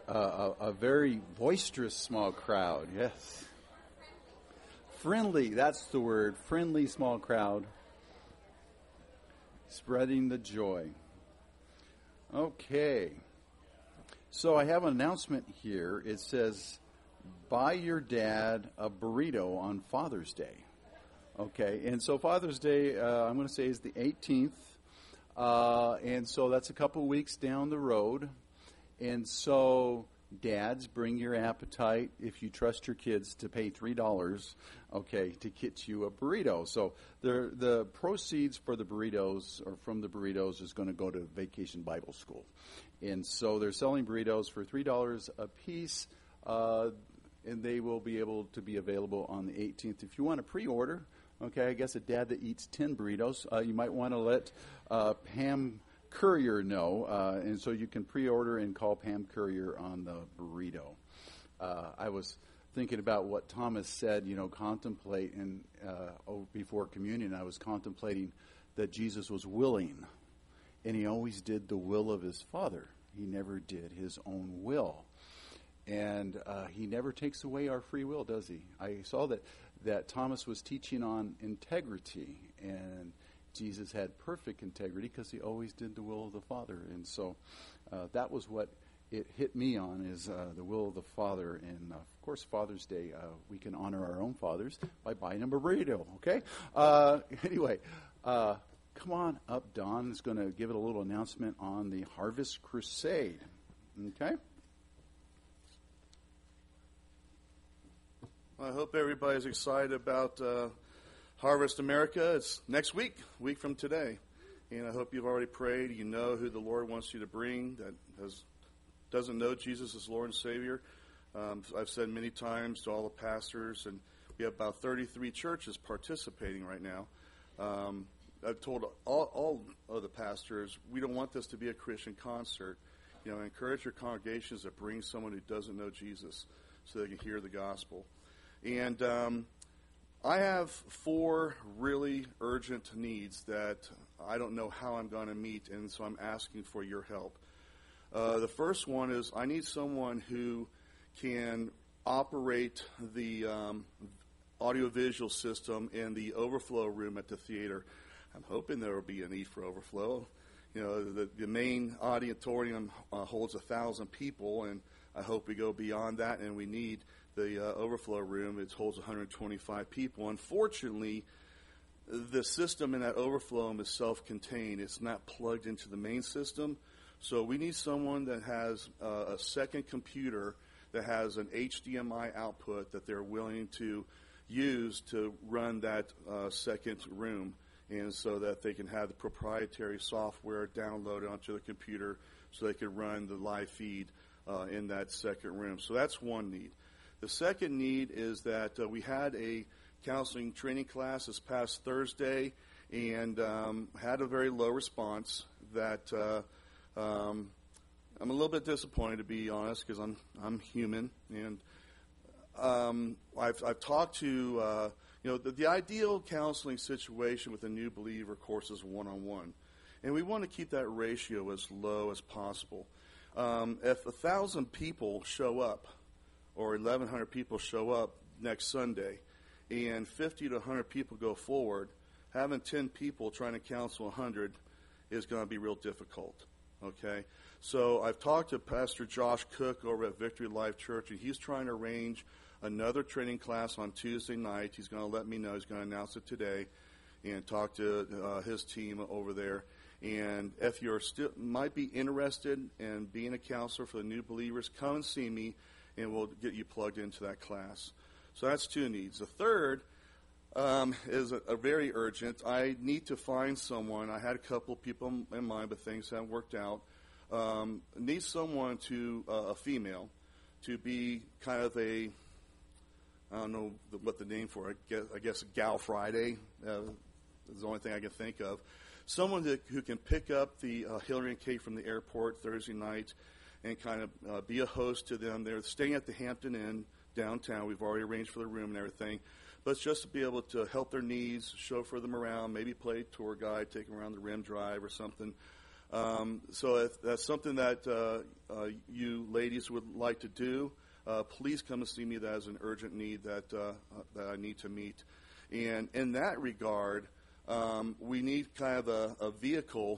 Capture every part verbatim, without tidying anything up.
a, a, a very boisterous small crowd. Yes. Friendly, that's the word. Friendly small crowd. Spreading the joy. Okay. So I have an announcement here. It says, buy your dad a burrito on Father's Day. Okay. And so Father's Day, uh, I'm going to say, is the eighteenth. Uh, and so that's a couple weeks down the road. And so, dads, bring your appetite if you trust your kids to pay three dollars, okay, to get you a burrito. So the the proceeds for the burritos, or from the burritos, is going to go to Vacation Bible School. And so they're selling burritos for three dollars a piece, uh, and they will be able to be available on the eighteenth. If you want to pre-order, okay, I guess a dad that eats ten burritos, uh, you might want to let uh, Pam Courier know, uh, and so you can pre-order and call Pam Courier on the burrito. Uh, I was thinking about what Thomas said, you know, contemplate, and uh, oh, before communion, I was contemplating that Jesus was willing, and he always did the will of his Father. He never did his own will. And uh, he never takes away our free will, does he? I saw that, that Thomas was teaching on integrity, and Jesus had perfect integrity because he always did the will of the Father. And so uh, that was what it hit me on, is uh, the will of the Father. And, uh, of course, Father's Day, uh, we can honor our own fathers by buying them a burrito, okay? Uh, anyway, uh, come on up. Don is going to give it a little announcement on the Harvest Crusade, okay? I hope everybody's excited about uh, Harvest America. It's next week, week from today. And I hope you've already prayed. You know who the Lord wants you to bring that has, doesn't know Jesus as Lord and Savior. Um, I've said many times to all the pastors, and we have about thirty-three churches participating right now. Um, I've told all, all of the pastors, we don't want this to be a Christian concert. You know, encourage your congregations to bring someone who doesn't know Jesus so they can hear the gospel. And um, I have four really urgent needs that I don't know how I'm going to meet, and so I'm asking for your help. Uh, the first one is I need someone who can operate the um, audiovisual system in the overflow room at the theater. I'm hoping there will be a need for overflow. You know, the, the main auditorium uh, holds a thousand people, and I hope we go beyond that, and we need the uh, overflow room. It holds one hundred twenty-five people. Unfortunately, the system in that overflow room is self-contained. It's not plugged into the main system. So we need someone that has uh, a second computer that has an H D M I output that they're willing to use to run that uh, second room, and so that they can have the proprietary software downloaded onto the computer so they can run the live feed uh, in that second room. So that's one need. The second need is that uh, we had a counseling training class this past Thursday and um, had a very low response. That uh, um, I'm a little bit disappointed, to be honest, because I'm I'm human, and um, I've I've talked to uh, you know the, the ideal counseling situation with a new believer course is one-on-one, and we want to keep that ratio as low as possible. Um, if a thousand people show up, or eleven hundred people show up next Sunday, and fifty to one hundred people go forward, having ten people trying to counsel one hundred is going to be real difficult, okay? So I've talked to Pastor Josh Cook over at Victory Life Church, and he's trying to arrange another training class on Tuesday night. He's going to let me know. He's going to announce it today and talk to uh, his team over there. And if you're still might be interested in being a counselor for the new believers, come and see me, and we'll get you plugged into that class. So that's two needs. The third um, is a, a very urgent. I need to find someone. I had a couple people in mind, but things haven't worked out. Um, need someone to, uh, a female, to be kind of a, I don't know the, what the name for it, I guess, I guess Gal Friday uh, is the only thing I can think of. Someone that, who can pick up the uh, Hillary and Kate from the airport Thursday night and kind of uh, be a host to them. They're staying at the Hampton Inn downtown. We've already arranged for the room and everything. But it's just to be able to help their needs, chauffeur them around, maybe play tour guide, take them around the Rim Drive or something. Um, so if that's something that uh, uh, you ladies would like to do, uh, please come and see me. That is an urgent need that uh, uh, that I need to meet. And in that regard, um, we need kind of a, a vehicle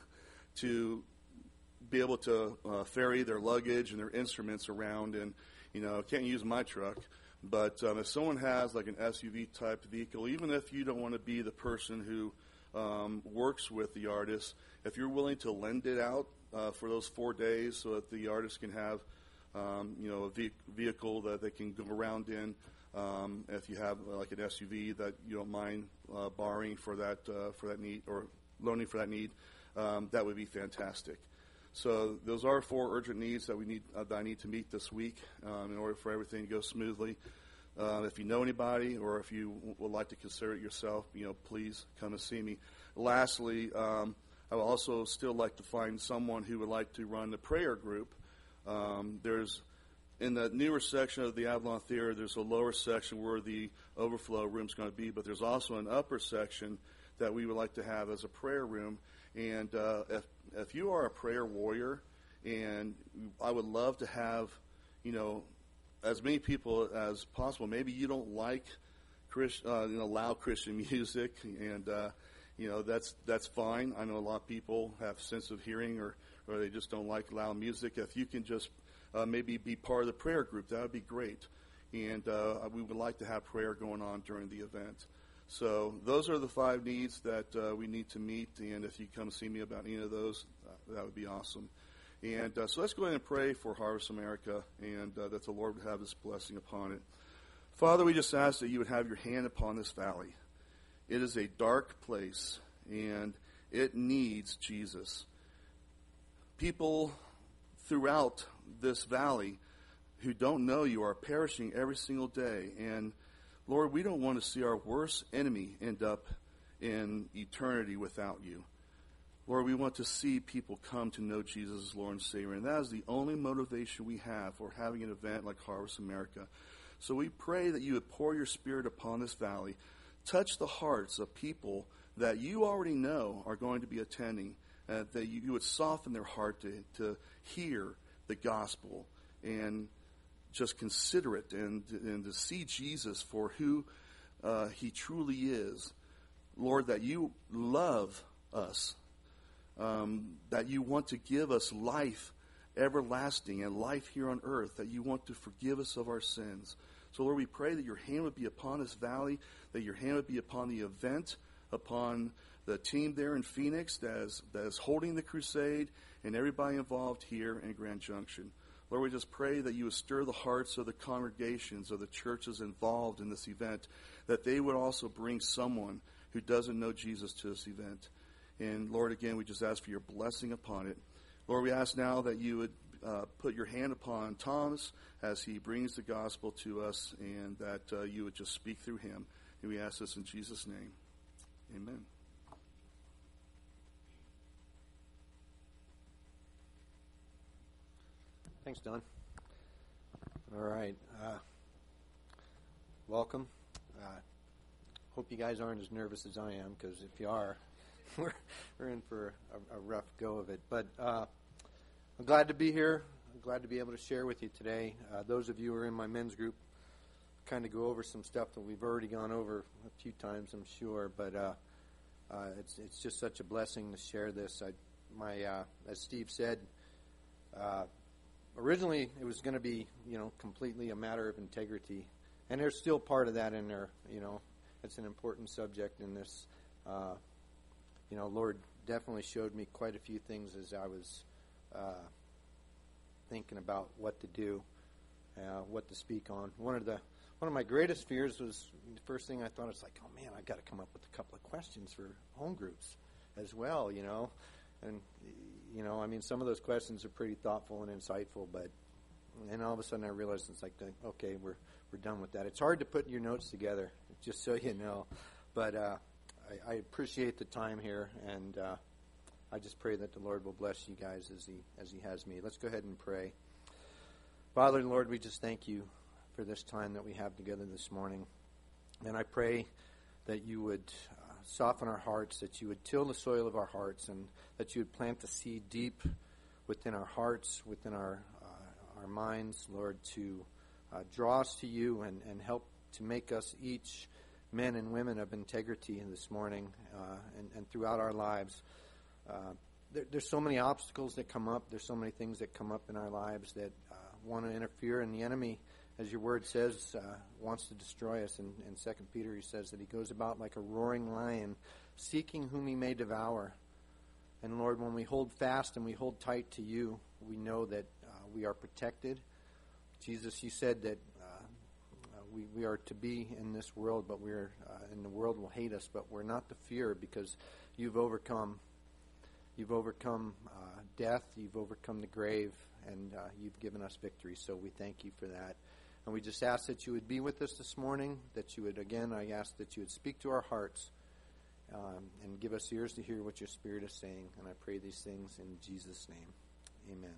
to be able to uh, ferry their luggage and their instruments around. And, you know, can't use my truck. But um, if someone has like an S U V type vehicle, even if you don't want to be the person who um, works with the artist, if you're willing to lend it out uh, for those four days so that the artist can have, um, you know, a ve- vehicle that they can go around in, um, if you have uh, like an S U V that you don't mind uh, borrowing for that uh, for that need or loaning for that need, um, that would be fantastic. So those are four urgent needs that we need uh, that I need to meet this week um, in order for everything to go smoothly. Uh, if you know anybody or if you w- would like to consider it yourself, you know, please come and see me. Lastly, um, I would also still like to find someone who would like to run the prayer group. Um, there's in the newer section of the Avalon Theater, there's a lower section where the overflow room is going to be, but there's also an upper section that we would like to have as a prayer room. And uh, if if you are a prayer warrior, and I would love to have, you know, as many people as possible. Maybe you don't like Christ, uh, you know, loud Christian music, and uh, you know that's that's fine. I know a lot of people have sense of hearing, or or they just don't like loud music. If you can just uh, maybe be part of the prayer group, that would be great. And uh, we would like to have prayer going on during the event. So those are the five needs that uh, we need to meet, and if you come see me about any of those, uh, that would be awesome. And uh, so let's go ahead and pray for Harvest America, and uh, that the Lord would have His blessing upon it. Father, we just ask that you would have your hand upon this valley. It is a dark place, and it needs Jesus. People throughout this valley who don't know you are perishing every single day, and Lord, we don't want to see our worst enemy end up in eternity without you. Lord, we want to see people come to know Jesus as Lord and Savior, and that is the only motivation we have for having an event like Harvest America. So we pray that you would pour your Spirit upon this valley, touch the hearts of people that you already know are going to be attending, uh, that you, you would soften their heart to, to hear the gospel and just consider it, and, and to see Jesus for who uh, he truly is. Lord, that you love us, um, that you want to give us life everlasting and life here on earth, that you want to forgive us of our sins. So, Lord, we pray that your hand would be upon this valley, that your hand would be upon the event, upon the team there in Phoenix that is, that is holding the crusade, and everybody involved here in Grand Junction. Lord, we just pray that you would stir the hearts of the congregations, of the churches involved in this event, that they would also bring someone who doesn't know Jesus to this event. And Lord, again, we just ask for your blessing upon it. Lord, we ask now that you would uh, put your hand upon Thomas as he brings the gospel to us, and that uh, you would just speak through him. And we ask this in Jesus' name. Amen. Thanks, Don. All right. Uh, welcome. Uh, hope you guys aren't as nervous as I am, because if you are, we're, we're in for a, a rough go of it. But uh, I'm glad to be here. I'm glad to be able to share with you today. Uh, those of you who are in my men's group, kind of go over some stuff that we've already gone over a few times, I'm sure. But uh, uh, it's it's just such a blessing to share this. I, my uh, as Steve said, uh, originally it was going to be, you know, completely a matter of integrity, and there's still part of that in there. You know, it's an important subject in this. Uh, you know, Lord definitely showed me quite a few things as I was uh, thinking about what to do, uh, what to speak on. One of the one of my greatest fears was the first thing I thought was like, oh man, I got to come up with a couple of questions for home groups as well. You know, and you know, I mean, some of those questions are pretty thoughtful and insightful, but and all of a sudden I realized it's like, okay, we're we're done with that. It's hard to put your notes together, just so you know, but uh, I, I appreciate the time here, and uh, I just pray that the Lord will bless you guys as he as he has me. Let's go ahead and pray. Father and Lord, we just thank you for this time that we have together this morning, and I pray that you would uh, soften our hearts, that you would till the soil of our hearts, and that you would plant the seed deep within our hearts, within our uh, our minds, Lord, to uh, draw us to you and, and help to make us each men and women of integrity this morning uh, and, and throughout our lives. Uh, there, there's so many obstacles that come up. There's so many things that come up in our lives that uh, want to interfere, and the enemy, as your word says, uh, wants to destroy us. In, in Second Peter, he says that he goes about like a roaring lion, seeking whom he may devour. And Lord, when we hold fast and we hold tight to you, we know that uh, we are protected. Jesus, you said that uh, uh, we, we are to be in this world, but we're uh, and the world will hate us, but we're not to fear, because you've overcome. You've overcome uh, death. You've overcome the grave, and uh, you've given us victory. So we thank you for that. And we just ask that you would be with us this morning, that you would, again, I ask that you would speak to our hearts um, and give us ears to hear what your Spirit is saying. And I pray these things in Jesus' name. Amen.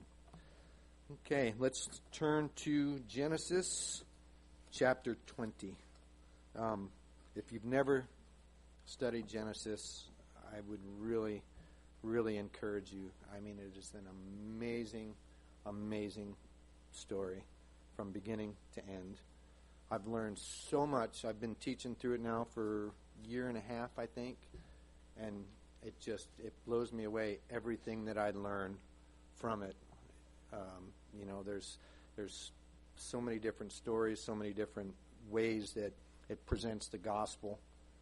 Okay, let's turn to Genesis chapter twenty. Um, if you've never studied Genesis, I would really, really encourage you. I mean, it is an amazing, amazing story from beginning to end. I've learned so much. I've been teaching through it now for a year and a half, I think, and it just, it blows me away, everything that I learn from it. Um, you know, there's there's so many different stories, so many different ways that it presents the gospel.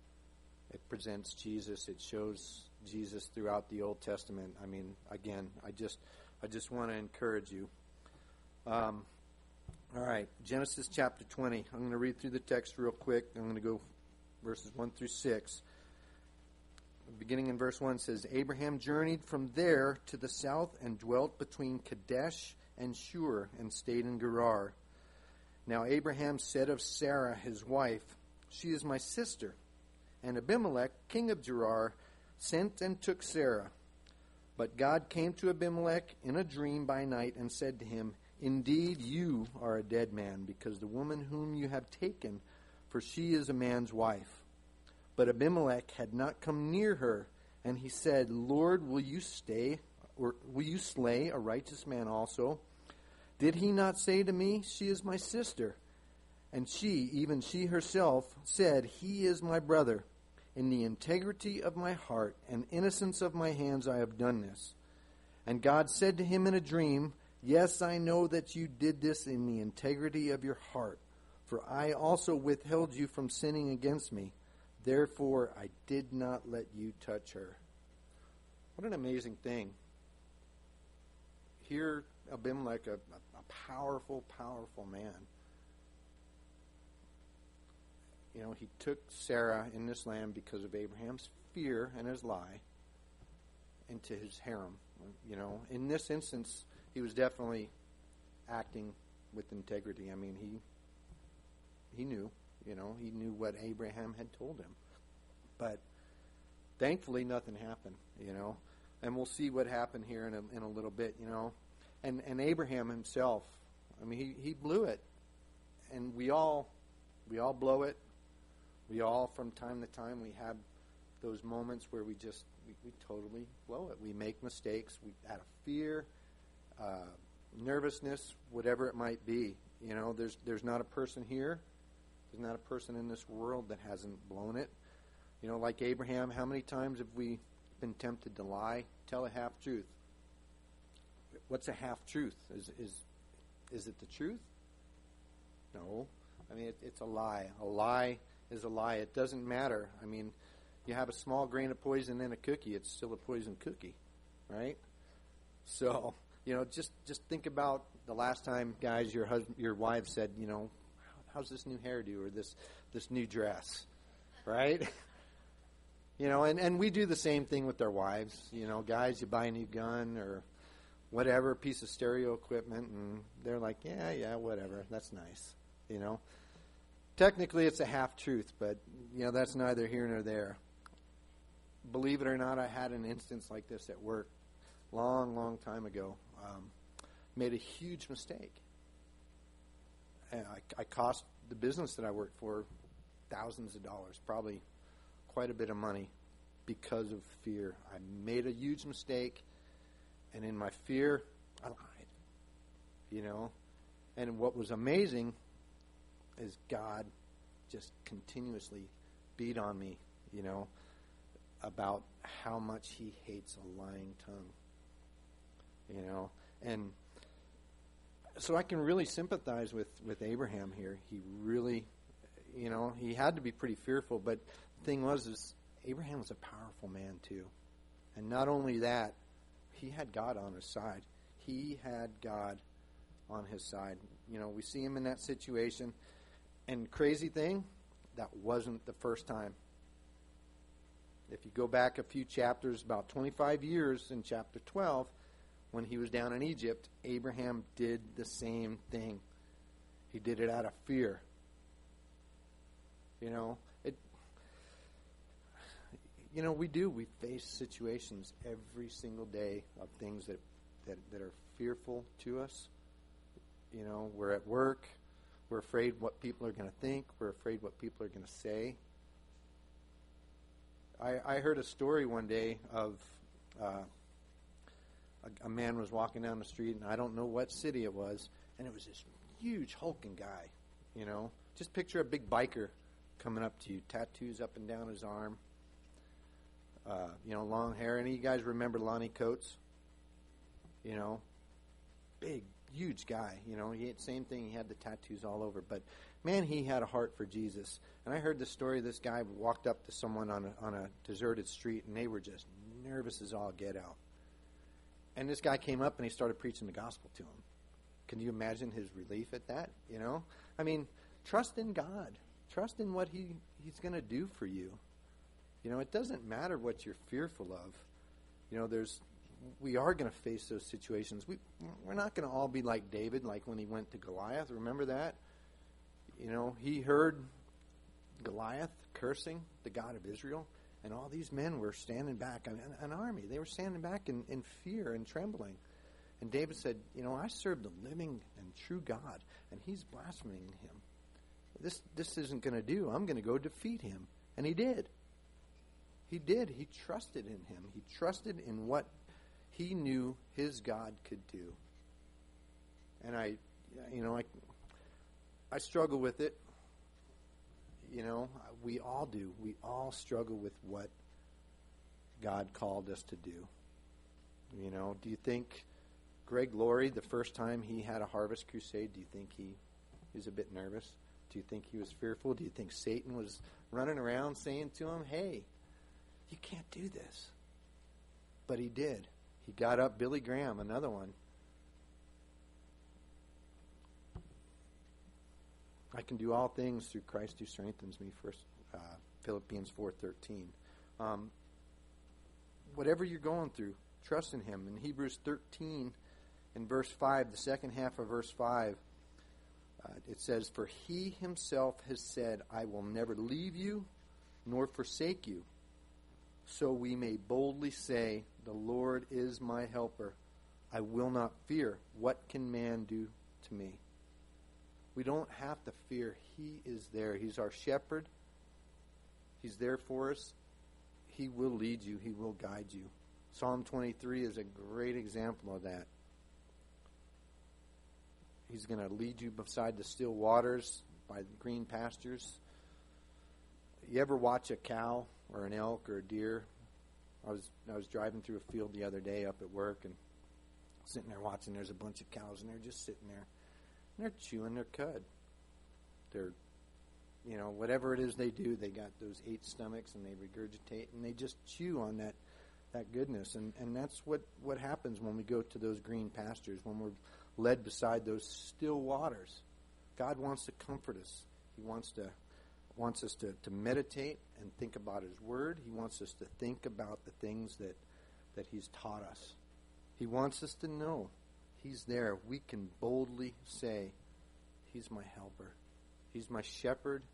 It presents Jesus. It shows Jesus throughout the Old Testament. I mean, again, I just I just want to encourage you. Um, all right, Genesis chapter twenty. I'm going to read through the text real quick. I'm going to go verses one through six. Beginning in verse one says, Abraham journeyed from there to the south and dwelt between Kadesh and Shur and stayed in Gerar. Now Abraham said of Sarah his wife, She is my sister. And Abimelech, king of Gerar, sent and took Sarah. But God came to Abimelech in a dream by night and said to him, Indeed, you are a dead man, because the woman whom you have taken, for she is a man's wife. But Abimelech had not come near her, and he said, Lord, will you stay, or will you slay a righteous man also? Did he not say to me, She is my sister? And she, even she herself, said, He is my brother. In the integrity of my heart and innocence of my hands I have done this. And God said to him in a dream, Yes, I know that you did this in the integrity of your heart, for I also withheld you from sinning against me. Therefore, I did not let you touch her. What an amazing thing. Here, Abimelech, a, a powerful, powerful man. You know, he took Sarah in this land because of Abraham's fear and his lie into his harem. You know, in this instance, he was definitely acting with integrity. I mean, he he knew. You know, he knew what Abraham had told him. But thankfully, nothing happened, you know. And we'll see what happened here in a, in a little bit, you know. And and Abraham himself, I mean, he, he blew it. And we all we all blow it. We all, from time to time, we have those moments where we just, we, we totally blow it. We make mistakes we, out of fear, uh, nervousness, whatever it might be. You know, there's there's not a person here. There's not a person in this world that hasn't blown it. You know, like Abraham, how many times have we been tempted to lie? Tell a half-truth. What's a half-truth? Is is is it the truth? No. I mean, it, it's a lie. A lie is a lie. It doesn't matter. I mean, you have a small grain of poison in a cookie, it's still a poison cookie, right? So, you know, just just think about the last time, guys, your husband, your wife said, you know, how's this new hairdo or this this new dress, right? You know, and, and we do the same thing with our wives. You know, guys, you buy a new gun or whatever, piece of stereo equipment, and they're like, yeah, yeah, whatever, that's nice, you know. Technically, it's a half-truth, but, you know, that's neither here nor there. Believe it or not, I had an instance like this at work long, long time ago. Um, made a huge mistake. And I, I cost the business that I worked for thousands of dollars, probably quite a bit of money because of fear. I made a huge mistake, and in my fear, I lied. You know? And what was amazing is God just continuously beat on me, you know, about how much he hates a lying tongue. You know? And so I can really sympathize with, with Abraham here. He really, you know, he had to be pretty fearful, but the thing was is Abraham was a powerful man too. And not only that, he had God on his side. He had God on his side. You know, we see him in that situation. And crazy thing, that wasn't the first time. If you go back a few chapters, about twenty-five years in chapter twelve, when he was down in Egypt, Abraham did the same thing. He did it out of fear. You know, it. You know, we do. We face situations every single day of things that, that, that are fearful to us. You know, we're at work. We're afraid what people are going to think. We're afraid what people are going to say. I, I heard a story one day of uh, a, a man was walking down the street, and I don't know what city it was, and it was this huge hulking guy, you know. Just picture a big biker coming up to you, tattoos up and down his arm, uh, you know, long hair. Any of you guys remember Lonnie Coates? You know, big, huge guy, you know. He had the same thing. He had the tattoos all over, but man, he had a heart for Jesus. And I heard the story. This guy walked up to someone on a, on a deserted street, and they were just nervous as all get out. And this guy came up and he started preaching the gospel to him. Can you imagine his relief at that? You know, I mean, trust in God. Trust in what he, he's going to do for you. You know, it doesn't matter what you're fearful of. You know, there's we are going to face those situations. We we're not going to all be like David, like when he went to Goliath. Remember that? You know, he heard Goliath cursing the God of Israel, and all these men were standing back, an, an army. They were standing back in, in fear and trembling. And David said, you know, I serve the living and true God, and he's blaspheming him. This this isn't going to do. I'm going to go defeat him. And he did. He did. He trusted in him. He trusted in what he knew his God could do. And I, you know, I, I struggle with it. You know, we all do. We all struggle with what God called us to do. You know, do you think Greg Laurie, the first time he had a harvest crusade, do you think he was a bit nervous? Do you think he was fearful? Do you think Satan was running around saying to him, hey, you can't do this? But he did. He got up. Billy Graham, another one. I can do all things through Christ who strengthens me, first uh, Philippians four thirteen. Um, whatever you're going through, trust in him. In Hebrews thirteen, in verse five, the second half of verse five, uh, it says, for he himself has said, I will never leave you nor forsake you. So we may boldly say, the Lord is my helper. I will not fear. What can man do to me? We don't have to fear. He is there. He's our shepherd. He's there for us. He will lead you. He will guide you. Psalm twenty-three is a great example of that. He's going to lead you beside the still waters, by the green pastures. You ever watch a cow or an elk or a deer? I was I was driving through a field the other day up at work and sitting there watching. There's a bunch of cows and they're just sitting there. And they're chewing their cud. They're, you know, whatever it is they do, they got those eight stomachs and they regurgitate and they just chew on that, that goodness. And, and that's what, what happens when we go to those green pastures, when we're led beside those still waters. God wants to comfort us. He wants to wants us to, to meditate and think about his word. He wants us to think about the things that, that he's taught us. He wants us to know he's there. We can boldly say, he's my helper. He's my shepherd.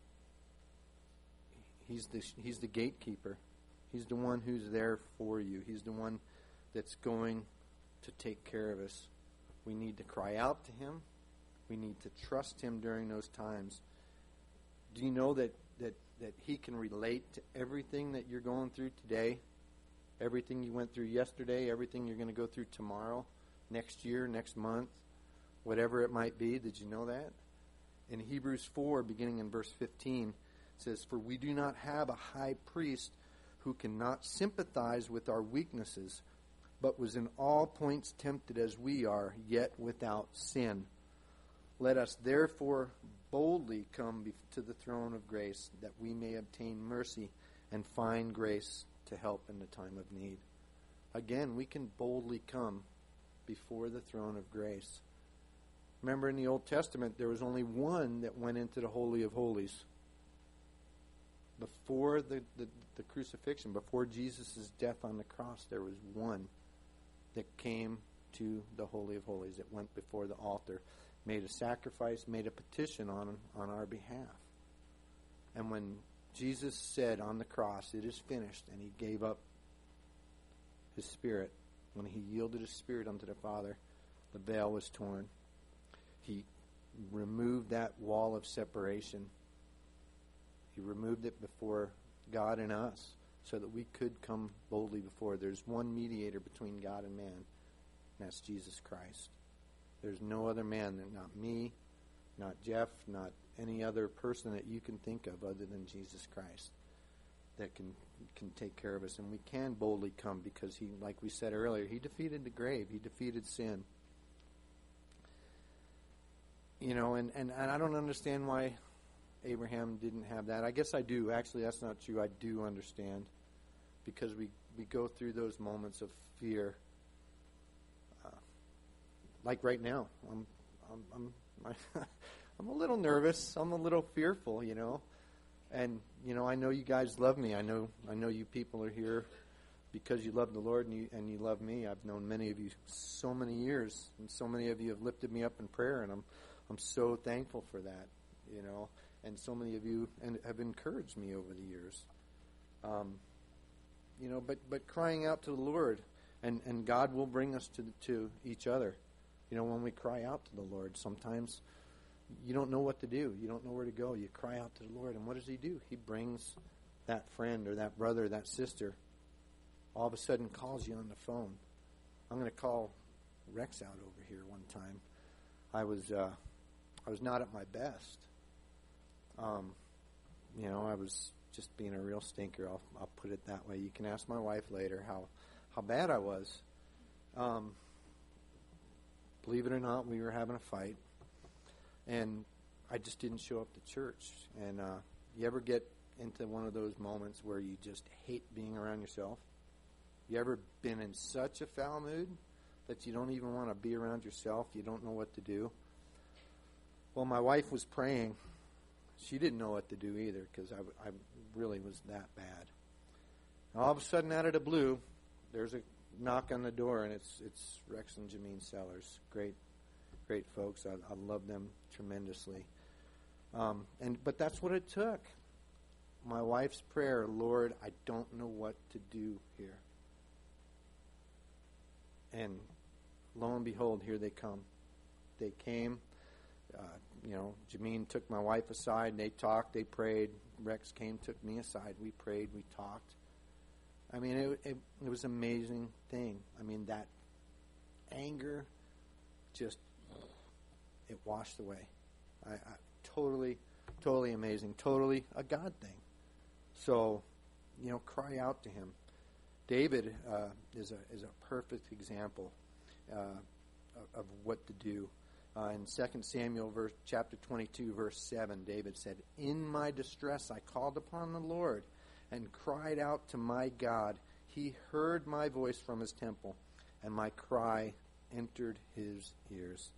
He's the, he's the gatekeeper. He's the one who's there for you. He's the one that's going to take care of us. We need to cry out to him. We need to trust him during those times. Do you know that that, that he can relate to everything that you're going through today, everything you went through yesterday, everything you're going to go through tomorrow, next year, next month, whatever it might be. Did you know that? In Hebrews four, beginning in verse fifteen, it says, "For we do not have a high priest who cannot sympathize with our weaknesses, but was in all points tempted as we are, yet without sin. Let us therefore boldly come to the throne of grace, that we may obtain mercy and find grace to help in the time of need." Again, we can boldly come before the throne of grace. Remember, in the Old Testament, there was only one that went into the Holy of Holies. Before the, the, the crucifixion, before Jesus' death on the cross, there was one that came to the Holy of Holies, that went before the altar, made a sacrifice, made a petition on, on our behalf. And when Jesus said on the cross, "It is finished," and he gave up his spirit, when he yielded his spirit unto the Father, the veil was torn. He removed that wall of separation. He removed it before God and us, so that we could come boldly before. There's one mediator between God and man, and that's Jesus Christ. There's no other man, not me, not Jeff, not any other person that you can think of other than Jesus Christ, that can can take care of us. And we can boldly come because he, like we said earlier, he defeated the grave. He defeated sin. You know, and, and, and I don't understand why Abraham didn't have that. I guess I do. Actually, that's not true. I do understand, because we, we go through those moments of fear. Uh, like right now, I'm I'm I'm I'm a little nervous. I'm a little fearful, you know. And you know, I know you guys love me. I know I know you people are here because you love the Lord and you and you love me. I've known many of you so many years, and so many of you have lifted me up in prayer, and I'm I'm so thankful for that, you know. And so many of you and have encouraged me over the years. Um, you know, but, but crying out to the Lord, and, and God will bring us to to each other. You know, when we cry out to the Lord, sometimes you don't know what to do. You don't know where to go. You cry out to the Lord, and what does he do? He brings that friend or that brother, that sister, all of a sudden calls you on the phone. I'm going to call Rex out over here one time. I was uh, I was not at my best. Um, you know, I was just being a real stinker. I'll, I'll put it that way. You can ask my wife later how, how bad I was. Um, believe it or not, we were having a fight, and I just didn't show up to church. And uh, you ever get into one of those moments where you just hate being around yourself? You ever been in such a foul mood that you don't even want to be around yourself? You don't know what to do? Well, my wife was praying. She didn't know what to do either, because I, I really was that bad. And all of a sudden, out of the blue, there's a knock on the door, and it's it's Rex and Jameen Sellers. Great, great folks. I, I love them tremendously. Um, and but that's what it took. My wife's prayer, "Lord, I don't know what to do here." And lo and behold, here they come. They came. Uh, you know, Jameen took my wife aside. They talked. They prayed. Rex came, took me aside. We prayed. We talked. I mean, it, it, it was an amazing thing. I mean, that anger just, it washed away. I, I totally, totally amazing. Totally a God thing. So, you know, cry out to him. David uh, is a is a perfect example uh, of, of what to do. Uh, in Second Samuel verse, chapter twenty-two, verse seven, David said, "In my distress I called upon the Lord and cried out to my God. He heard my voice from his temple, and my cry entered his ears."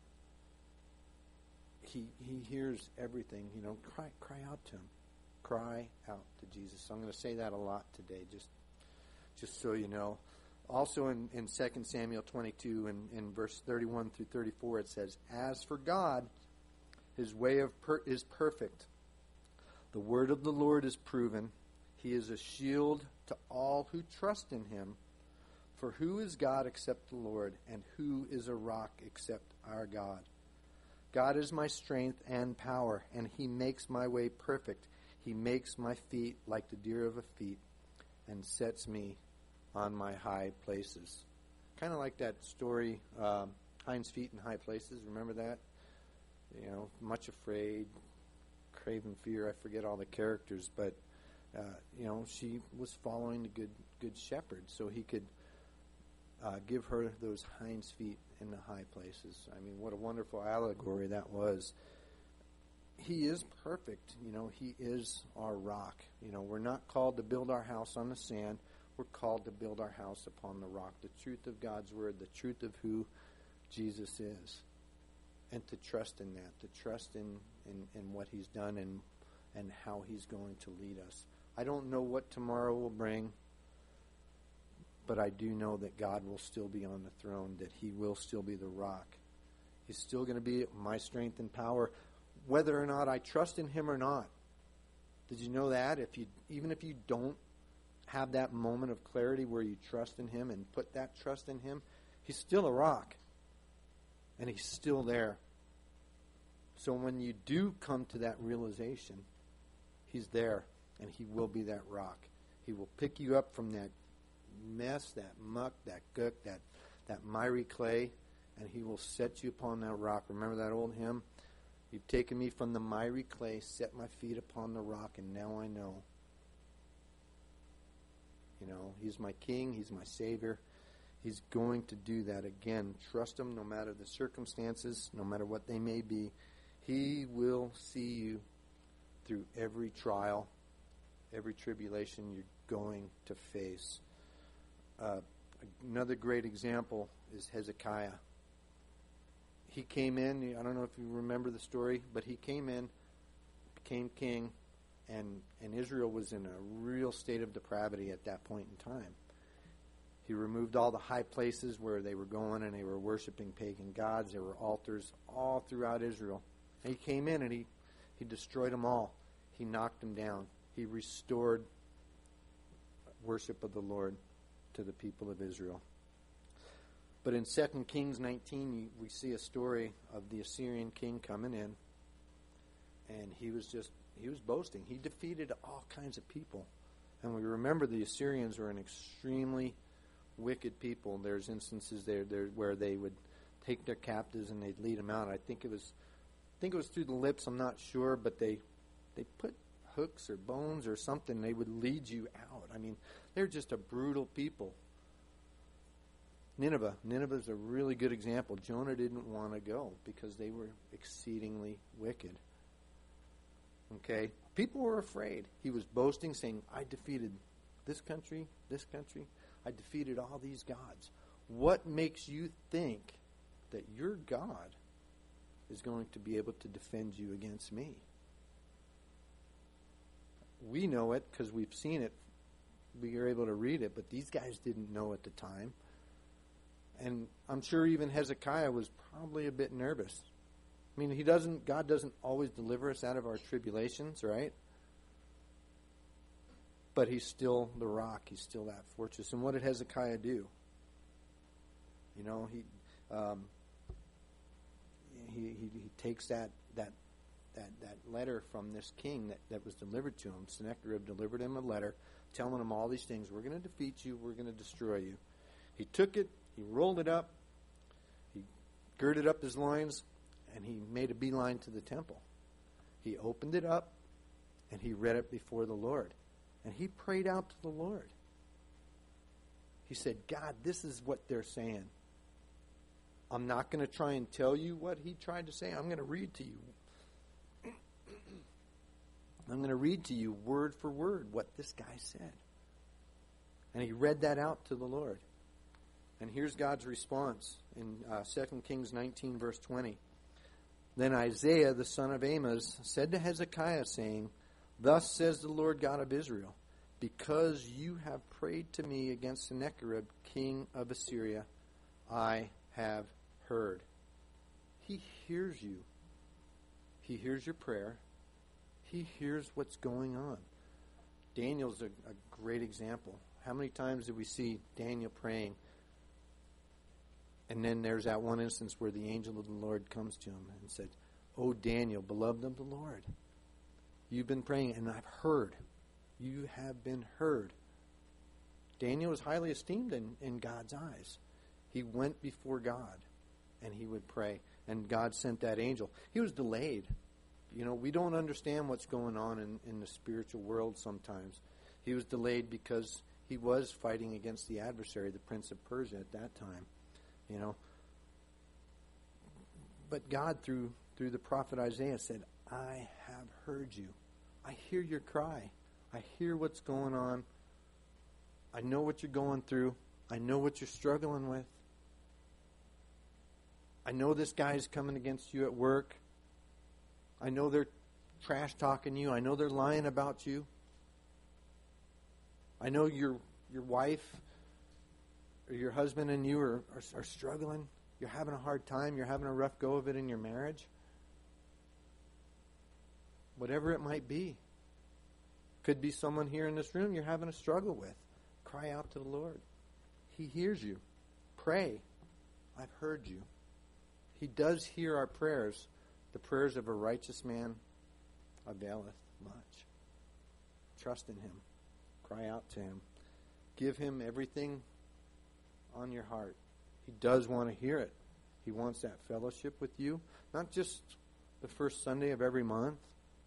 He he hears everything. You know, cry cry out to him. Cry out to Jesus. So I'm going to say that a lot today, just just so you know. Also in, in Second Samuel twenty-two, in, in verse thirty-one through thirty-four, it says, "As for God, his way of per- is perfect. The word of the Lord is proven. He is a shield to all who trust in him. For who is God except the Lord, and who is a rock except our God? God is my strength and power, and he makes my way perfect. He makes my feet like the deer of a feet and sets me on my high places. Kind of like that story, um, Hind's Feet in High Places. Remember that? You know, Much Afraid, Craven Fear. I forget all the characters, but uh, you know, she was following the good good shepherd, so he could uh, give her those hind's feet in the high places. I mean, what a wonderful allegory that was. He is perfect. You know, he is our rock. You know, we're not called to build our house on the sand. We're called to build our house upon the rock, the truth of God's word, the truth of who Jesus is, and to trust in that, to trust in, in, in what he's done and and how he's going to lead us. I don't know what tomorrow will bring, but I do know that God will still be on the throne, that he will still be the rock. He's still going to be my strength and power, whether or not I trust in him or not. Did you know that? If you, even if you don't have that moment of clarity where you trust in him and put that trust in him, he's still a rock. And he's still there. So when you do come to that realization, he's there and he will be that rock. He will pick you up from that mess, that muck, that gook, that, that miry clay, and he will set you upon that rock. Remember that old hymn? You've taken me from the miry clay, set my feet upon the rock, and now I know. You know, he's my king, he's my savior. He's going to do that again. Trust him no matter the circumstances, no matter what they may be. He will see you through every trial, every tribulation you're going to face. Uh, another great example is Hezekiah. He came in, I don't know if you remember the story, but he came in, became king, and, and Israel was in a real state of depravity at that point in time. He removed all the high places where they were going and they were worshiping pagan gods. There were altars all throughout Israel. And he came in and he, he destroyed them all. He knocked them down. He restored worship of the Lord to the people of Israel. But in Second Kings nineteen, we see a story of the Assyrian king coming in. And he was just, he was boasting. He defeated all kinds of people. And we remember the Assyrians were an extremely wicked people. There's instances there, there where they would take their captives and they'd lead them out. I think it was, I think it was through the lips. I'm not sure, but they, they put hooks or bones or something. They would lead you out. I mean, they're just a brutal people. Nineveh, Nineveh is a really good example. Jonah didn't want to go because they were exceedingly wicked. Okay, people were afraid. He was boasting, saying, "I defeated this country, this country." I defeated all these gods. What makes you think that your God is going to be able to defend you against me? We know it because we've seen it. We are able to read it, but these guys didn't know at the time. And I'm sure even Hezekiah was probably a bit nervous. I mean, he doesn't. God doesn't always deliver us out of our tribulations, right? But he's still the rock. He's still that fortress. And what did Hezekiah do? You know, he um, he, he he takes that that that that letter from this king that, that was delivered to him. Sennacherib delivered him a letter telling him all these things. We're going to defeat you. We're going to destroy you. He took it. He rolled it up. He girded up his loins, and he made a beeline to the temple. He opened it up, and he read it before the Lord. And he prayed out to the Lord. He said, God, this is what they're saying. I'm not going to try and tell you what he tried to say. I'm going to read to you. I'm going to read to you word for word what this guy said. And he read that out to the Lord. And here's God's response in uh, Second Kings nineteen, verse twenty. Then Isaiah, the son of Amoz, said to Hezekiah, saying, Thus says the Lord God of Israel, because you have prayed to me against Sennacherib, king of Assyria, I have heard. He hears you. He hears your prayer. He hears what's going on. Daniel's a, a great example. How many times do we see Daniel praying? And then there's that one instance where the angel of the Lord comes to him and said, O Daniel, beloved of the Lord, You've been praying, and I've heard. You have been heard. Daniel was highly esteemed in, in God's eyes. He went before God, and he would pray, and God sent that angel. He was delayed. You know, we don't understand what's going on in, in the spiritual world sometimes. He was delayed because he was fighting against the adversary, the prince of Persia at that time. You know, but God, through through the prophet Isaiah, said, I have heard you. I hear your cry. I hear what's going on. I know what you're going through. I know what you're struggling with. I know this guy's coming against you at work. I know they're trash talking you. I know they're lying about you. I know your your wife or your husband and you are, are, are struggling. You're having a hard time. You're having a rough go of it in your marriage. Whatever it might be. Could be someone here in this room you're having a struggle with. Cry out to the Lord. He hears you. Pray. I've heard you. He does hear our prayers. The prayers of a righteous man availeth much. Trust in him. Cry out to him. Give him everything on your heart. He does want to hear it. He wants that fellowship with you. Not just the first Sunday of every month.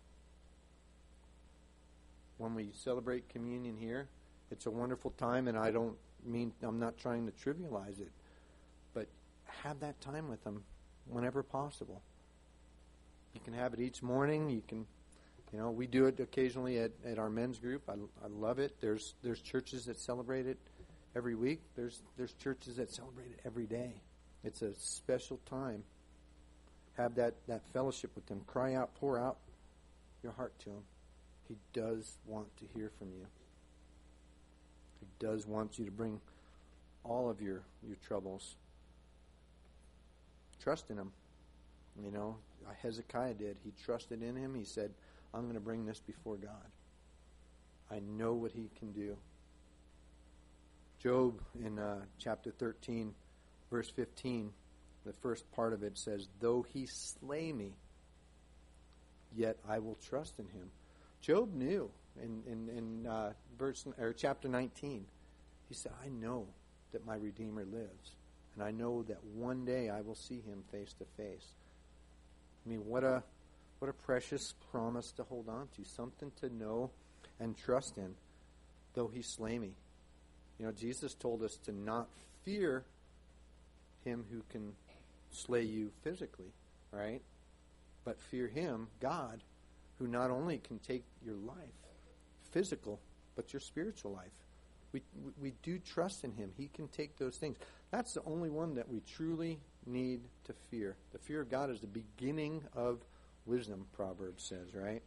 When we celebrate communion here, it's a wonderful time, and I don't mean, I'm not trying to trivialize it, but have that time with him whenever possible. You can have it each morning. You can, you know, we do it occasionally at, at our men's group. I, I love it. There's there's churches that celebrate it every week. There's there's churches that celebrate it every day. It's a special time. Have that, that fellowship with him. Cry out, pour out your heart to him. He does want to hear from you. He does want you to bring all of your, your troubles. Trust in him. You know, Hezekiah did. He trusted in him. He said, I'm going to bring this before God. I know what he can do. Job in uh, chapter thirteen, verse fifteen, the first part of it says, though he slay me, yet I will trust in him. Job knew in, in, in uh, verse or chapter nineteen. He said, I know that my Redeemer lives, and I know that one day I will see him face to face. I mean, what a what a precious promise to hold on to, something to know and trust in, though he slay me. You know, Jesus told us to not fear him who can slay you physically, right? But fear him, God, who not only can take your life, physical, but your spiritual life. We, we we do trust in him. He can take those things. That's the only one that we truly need to fear. The fear of God is the beginning of wisdom, Proverbs says, right?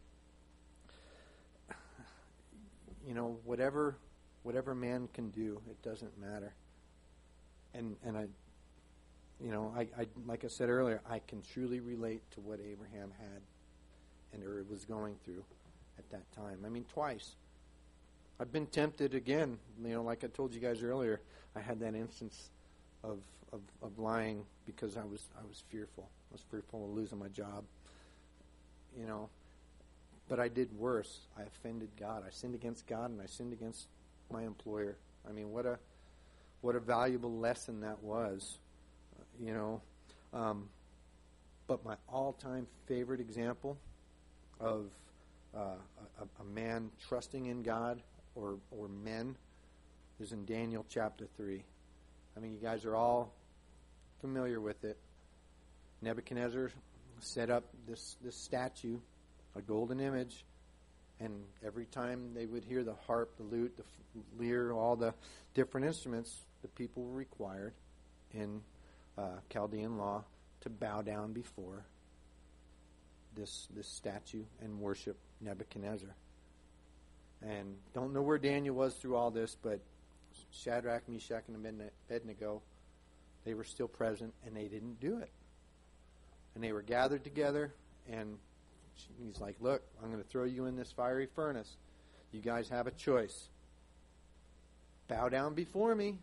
You know, whatever whatever man can do, it doesn't matter. And and I, you know, I, I like I said earlier, I can truly relate to what Abraham had and or was going through at that time. I mean, twice. I've been tempted again. You know, like I told you guys earlier, I had that instance of of, of lying because I was I was fearful. I was fearful of losing my job. You know, but I did worse. I offended God. I sinned against God, and I sinned against my employer. I mean, what a what a valuable lesson that was. Uh, you know, um, but my all-time favorite example of uh, a, a man trusting in God or or men is in Daniel chapter three. I mean, you guys are all familiar with it. Nebuchadnezzar set up this, this statue, a golden image, and every time they would hear the harp, the lute, the lyre, all the different instruments, the people were required in uh, Chaldean law to bow down before this this statue and worship Nebuchadnezzar. And don't know where Daniel was through all this, but Shadrach, Meshach, and Abednego, they were still present, and they didn't do it. And they were gathered together, and he's like, look, I'm going to throw you in this fiery furnace. You guys have a choice. Bow down before me,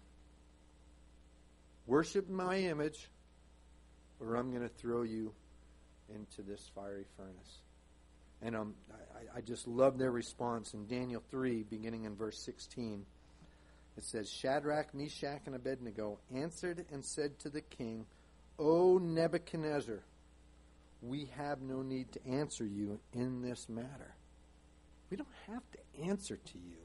worship my image, or I'm going to throw you into this fiery furnace. And um, I, I just love their response. In Daniel three, beginning in verse sixteen, it says, Shadrach, Meshach, and Abednego answered and said to the king, O Nebuchadnezzar, we have no need to answer you in this matter. We don't have to answer to you.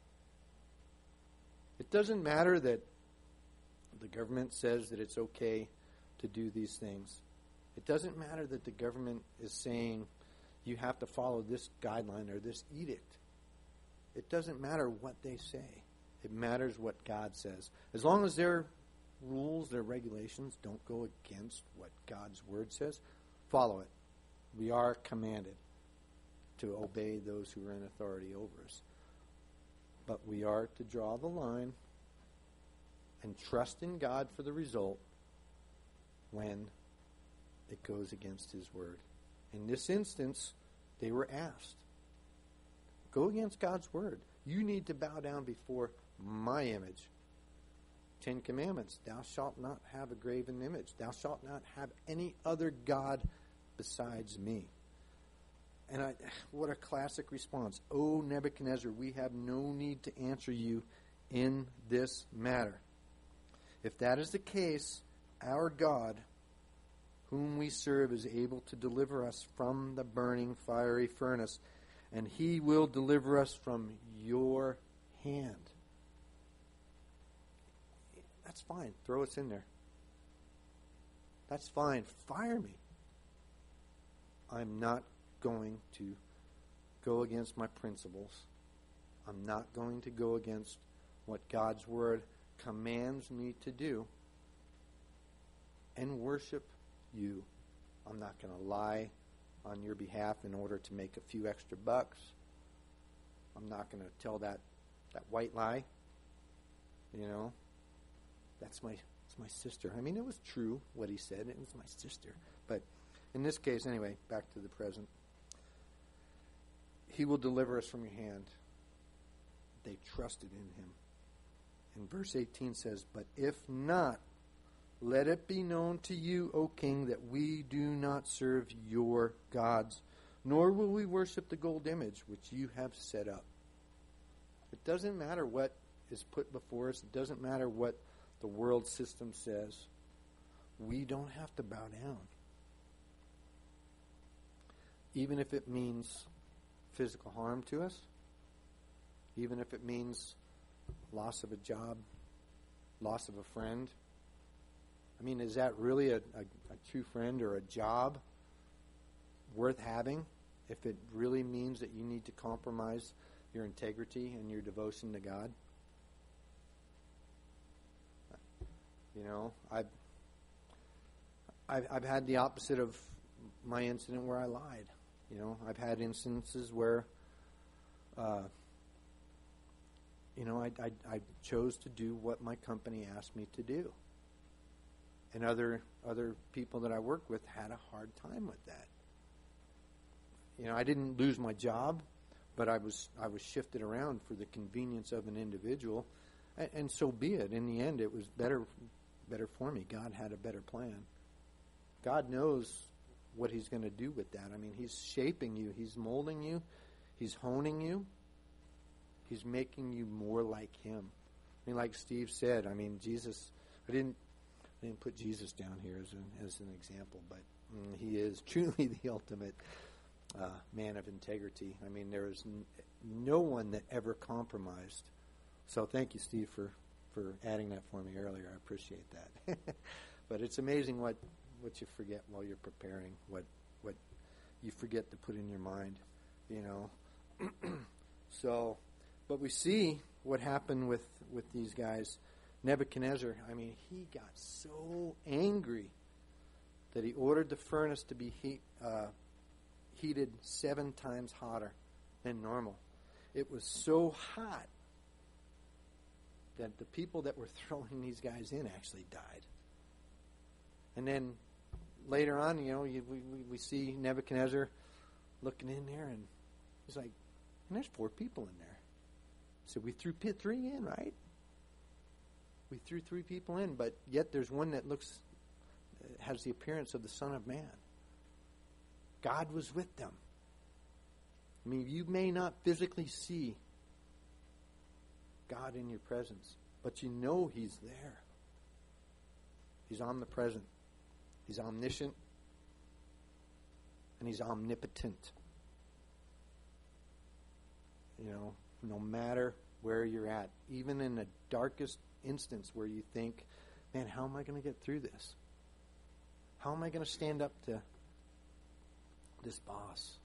It doesn't matter that the government says that it's okay to do these things. It doesn't matter that the government is saying you have to follow this guideline or this edict. It doesn't matter what they say. It matters what God says. As long as their rules, their regulations don't go against what God's word says, follow it. We are commanded to obey those who are in authority over us. But we are to draw the line and trust in God for the result when it goes against His word. In this instance, they were asked, go against God's word. You need to bow down before my image. Ten Commandments, thou shalt not have a graven image. Thou shalt not have any other God besides me. And I, what a classic response. O Nebuchadnezzar, we have no need to answer you in this matter. If that is the case, our God, whom we serve, is able to deliver us from the burning fiery furnace, and He will deliver us from your hand. That's fine. Throw us in there. That's fine. Fire me. I'm not going to go against my principles. I'm not going to go against what God's word commands me to do and worship you. I'm not going to lie on your behalf in order to make a few extra bucks. I'm not going to tell that, that white lie. You know, that's my, it's my sister. I mean, it was true what he said. It was my sister. But in this case, anyway, back to the present. He will deliver us from your hand. They trusted in Him. And verse eighteen says, but if not, let it be known to you, O king, that we do not serve your gods, nor will we worship the gold image which you have set up. It doesn't matter what is put before us. It doesn't matter what the world system says. We don't have to bow down. Even if it means physical harm to us, even if it means loss of a job, loss of a friend. I mean, is that really a, a, a true friend or a job worth having if it really means that you need to compromise your integrity and your devotion to God? You know, I've, I've, I've had the opposite of my incident where I lied. You know, I've had instances where, uh, you know, I, I, I chose to do what my company asked me to do. And other other people that I worked with had a hard time with that. You know, I didn't lose my job, but I was I was shifted around for the convenience of an individual, and, and so be it. In the end, it was better better for me. God had a better plan. God knows what He's going to do with that. I mean, He's shaping you. He's molding you. He's honing you. He's making you more like Him. I mean, like Steve said, I mean, Jesus, I didn't I didn't put Jesus down here as an, as an example, but mm, He is truly the ultimate uh, man of integrity. I mean, there is n- no one that ever compromised. So thank you, Steve, for, for adding that for me earlier. I appreciate that. But it's amazing what what you forget while you're preparing, what what you forget to put in your mind, you know. So, but we see what happened with, with these guys. Nebuchadnezzar, I mean, he got so angry that he ordered the furnace to be heat, uh, heated seven times hotter than normal. It was so hot that the people that were throwing these guys in actually died. And then later on, you know, you, we, we see Nebuchadnezzar looking in there, and he's like, and there's four people in there. So we threw three in, right? We threw three people in, but yet there's one that looks, has the appearance of the Son of Man. God was with them. I mean, you may not physically see God in your presence, but you know He's there. He's omnipresent. He's omniscient. And He's omnipotent. You know, no matter where you're at, even in the darkest instance where you think, man, how am I going to get through this? How am I going to stand up to this boss?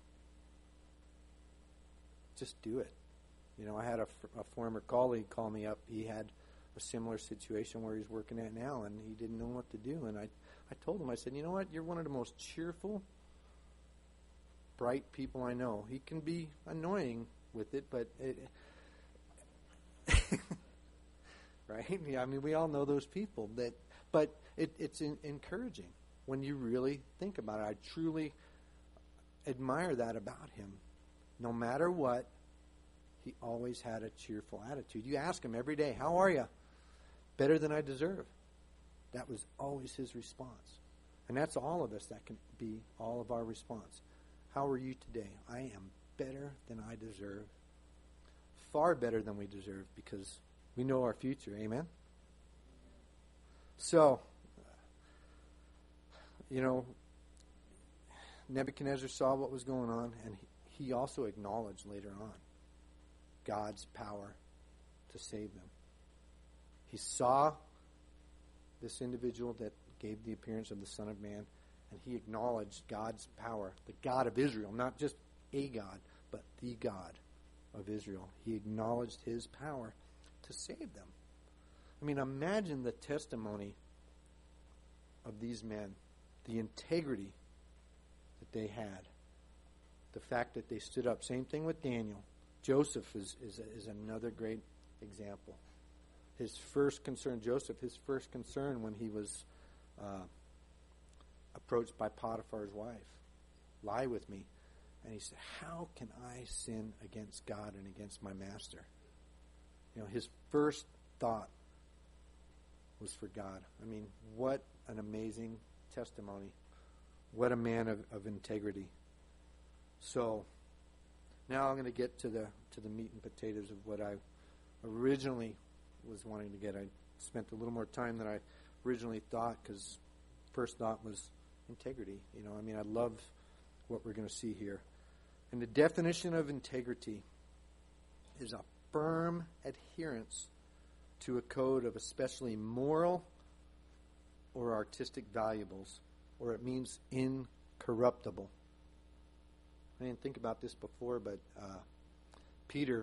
Just do it. You know, I had a, a former colleague call me up. He had a similar situation where he's working at now, and he didn't know what to do. And I, I told him, I said, you know what? You're one of the most cheerful, bright people I know. He can be annoying with it, but it, right? Yeah, I mean, we all know those people. That, but it, it's in, encouraging when you really think about it. I truly admire that about him. No matter what, he always had a cheerful attitude. You ask him every day, how are you? Better than I deserve. That was always his response. And that's all of us. That can be all of our response. How are you today? I am better than I deserve. Far better than we deserve, because we know our future. Amen? So, you know, Nebuchadnezzar saw what was going on, and he, he also acknowledged later on God's power to save them. He saw this individual that gave the appearance of the Son of Man, and he acknowledged God's power, the God of Israel, not just a God, but the God of Israel. He acknowledged His power to save them. I mean, imagine the testimony of these men, the integrity that they had, the fact that they stood up. Same thing with Daniel. Joseph is, is, is another great example. His first concern, Joseph, his first concern when he was uh, approached by Potiphar's wife, lie with me. And he said, how can I sin against God and against my master? You know, his first thought was for God. I mean, what an amazing testimony. What a man of, of integrity. So, now I'm going to get to the to the meat and potatoes of what I originally was wanting to get. I spent a little more time than I originally thought, because first thought was integrity. You know, I mean, I love what we're going to see here. And the definition of integrity is a firm adherence to a code of especially moral or artistic valuables, or it means incorruptible. I didn't think about this before, but uh, Peter,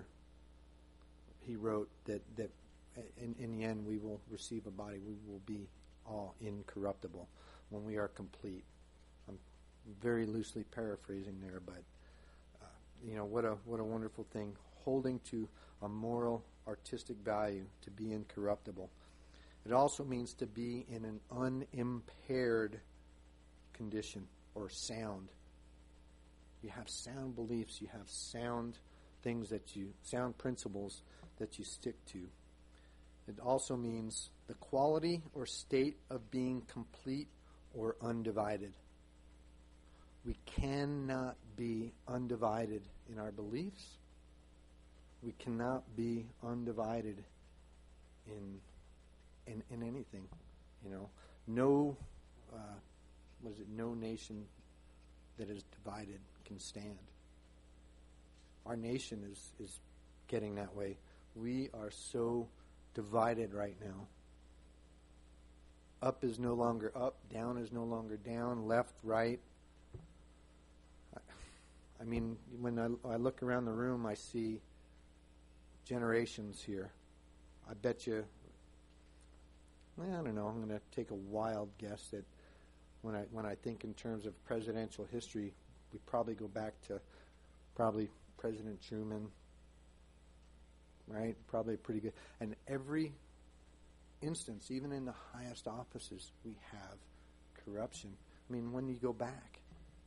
he wrote that, that in, in the end we will receive a body. We will be all incorruptible when we are complete. I'm very loosely paraphrasing there, but uh, you know, what a what a wonderful thing, holding to a moral, artistic value, to be incorruptible. It also means to be in an unimpaired condition, or sound. You have sound beliefs, you have sound things that you, sound principles that you stick to. It also means the quality or state of being complete or undivided. We cannot be undivided in our beliefs. We cannot be undivided in in, in anything. You know, no, uh, what is it? No nation that is divided can stand. Our nation is, is getting that way. We are so divided right now. Up is no longer up, down is no longer down, left, right. I, I mean, when I, I look around the room, I see generations here. I bet you, well, I don't know, I'm going to take a wild guess that When I when I think in terms of presidential history, we probably go back to probably President Truman, right? Probably pretty good. And every instance, even in the highest offices, we have corruption. I mean, when you go back,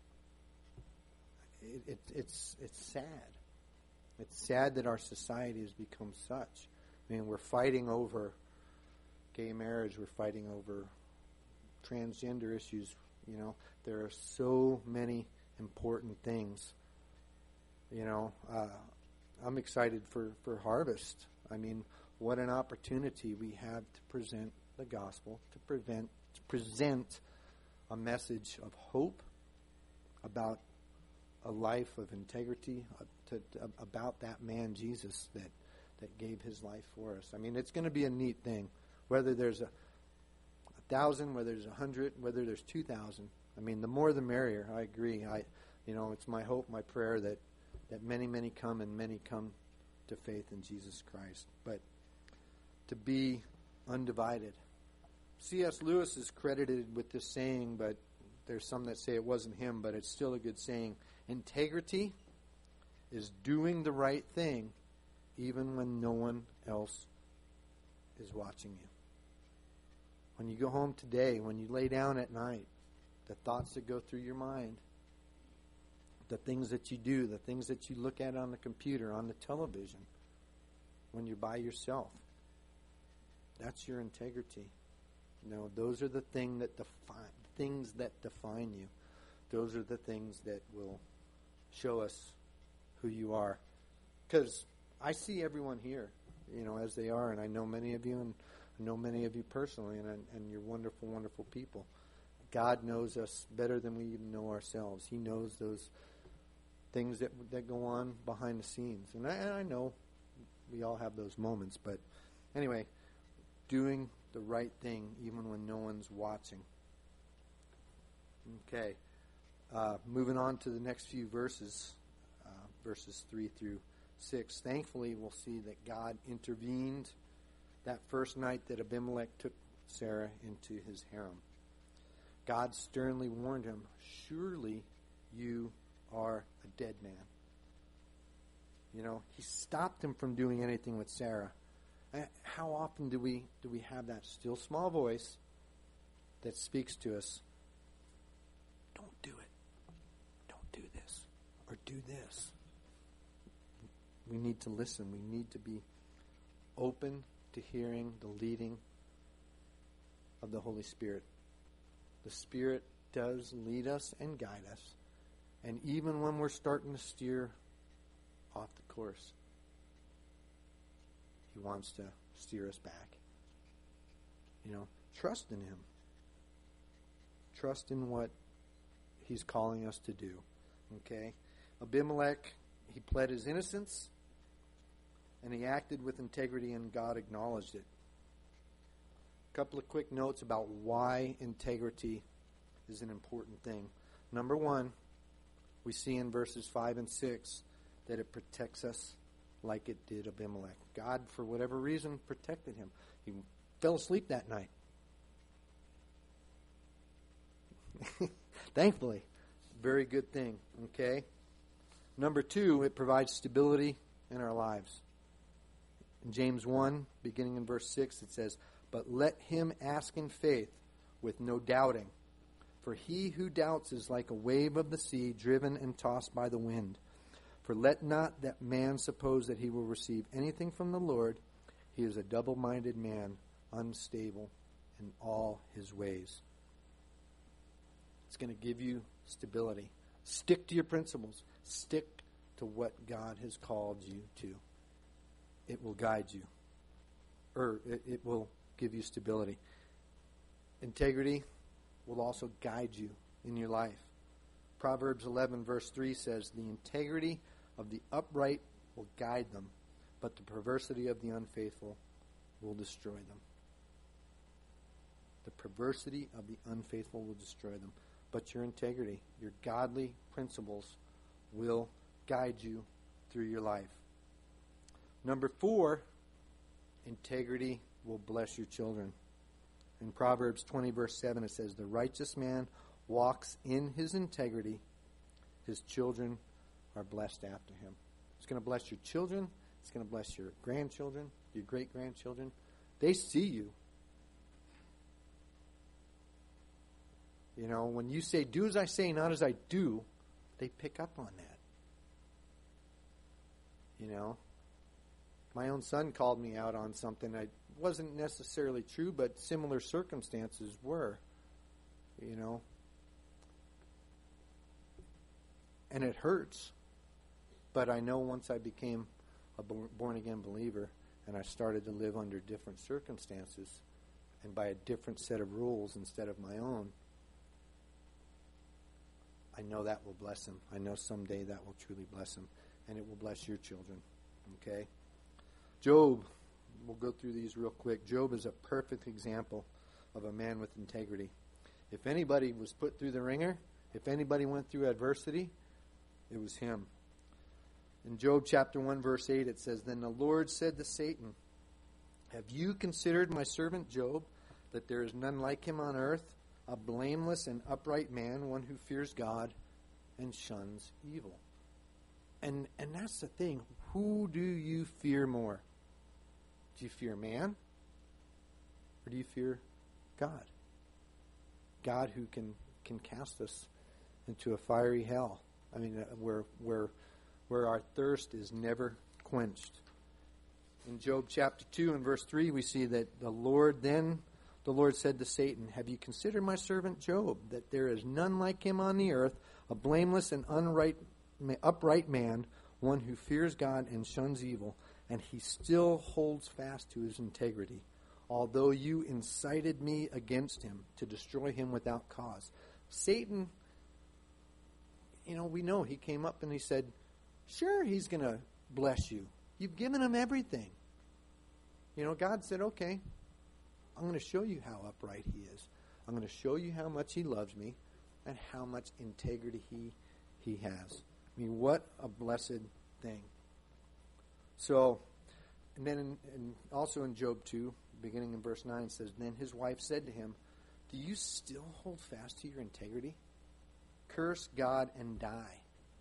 it, it, it's it's sad. It's sad that our society has become such. I mean, we're fighting over gay marriage. We're fighting over transgender issues. You know, there are so many important things You know, uh, I'm excited for, for harvest. I mean, what an opportunity we have to present the gospel, to prevent to present a message of hope about a life of integrity, uh, to, to, about that man Jesus that that gave his life for us. I mean, it's going to be a neat thing, whether there's a, a thousand, whether there's a hundred, whether there's two thousand. I mean, the more the merrier. I agree. I, you know, it's my hope, my prayer that that many, many come and many come to faith in Jesus Christ. But to be undivided. C S Lewis is credited with this saying, but there's some that say it wasn't him, but it's still a good saying. Integrity is doing the right thing even when no one else is watching you. When you go home today, when you lay down at night, the thoughts that go through your mind, the things that you do, the things that you look at on the computer, on the television, when you're by yourself, that's your integrity. You know, those are the thing that define, things that define you. Those are the things that will show us who you are. Because I see everyone here, you know, as they are, and I know many of you, and I know many of you personally, and, and you're wonderful, wonderful people. God knows us better than we even know ourselves. He knows those things that that go on behind the scenes. And I, and I know we all have those moments, but anyway, doing the right thing even when no one's watching. Okay. Uh, moving on to the next few verses, uh, verses three through six. Thankfully, we'll see that God intervened that first night that Abimelech took Sarah into his harem. God sternly warned him, surely you are a dead man. You know, he stopped him from doing anything with Sarah. How often do we do we have that still small voice that speaks to us? Don't do it. Don't do this. Or do this. We need to listen. We need to be open to hearing the leading of the Holy Spirit. The Spirit does lead us and guide us. And even when we're starting to steer off the course, He wants to steer us back. You know, trust in Him. Trust in what He's calling us to do. Okay? Abimelech, he pled his innocence, and he acted with integrity, and God acknowledged it. A couple of quick notes about why integrity is an important thing. Number one, we see in verses five and six that it protects us like it did Abimelech. God, for whatever reason, protected him. He fell asleep that night. Thankfully. Very good thing. Okay? Number two, it provides stability in our lives. In James one, beginning in verse six, it says, "But let him ask in faith with no doubting. For he who doubts is like a wave of the sea, driven and tossed by the wind. For let not that man suppose that he will receive anything from the Lord. He is a double-minded man, unstable in all his ways." It's going to give you stability. Stick to your principles. Stick to what God has called you to. It will guide you. Or it, it will give you stability. Integrity will also guide you in your life. Proverbs eleven verse three says, "The integrity of the upright will guide them, but the perversity of the unfaithful will destroy them." The perversity of the unfaithful will destroy them. But your integrity, your godly principles will guide you through your life. Number four, integrity will bless your children. In Proverbs twenty verse seven it says, "The righteous man walks in his integrity. His children are blessed after him." It's going to bless your children. It's going to bless your grandchildren, your great-grandchildren. They see you. You know, when you say, "Do as I say, not as I do," they pick up on that. You know, my own son called me out on something that wasn't necessarily true, but similar circumstances were. You know, and it hurts. But I know once I became a born-again believer and I started to live under different circumstances and by a different set of rules instead of my own, I know that will bless him. I know someday that will truly bless him, and it will bless your children. Okay? Job, we'll go through these real quick. Job is a perfect example of a man with integrity. If anybody was put through the ringer, if anybody went through adversity, it was him. In Job chapter one, verse eight, it says, Then the Lord said to Satan, Have you considered my servant Job, that there is none like him on earth, a blameless and upright man, one who fears God and shuns evil? And and that's the thing. Who do you fear more? Do you fear man? Or do you fear God? God who can, can cast us into a fiery hell. I mean, uh, where where where our thirst is never quenched. In Job chapter two and verse three, we see that the Lord then, the Lord said to Satan, Have you considered my servant Job, that there is none like him on the earth, a blameless and unright, upright man, one who fears God and shuns evil, and he still holds fast to his integrity, although you incited me against him to destroy him without cause. Satan, you know, we know he came up and he said, Sure, he's going to bless you. You've given him everything. You know, God said, okay, I'm going to show you how upright he is. I'm going to show you how much he loves me and how much integrity he he has. I mean, what a blessed thing. So, and then in, in, also in Job two, beginning in verse nine, says, Then his wife said to him, Do you still hold fast to your integrity? Curse God and die.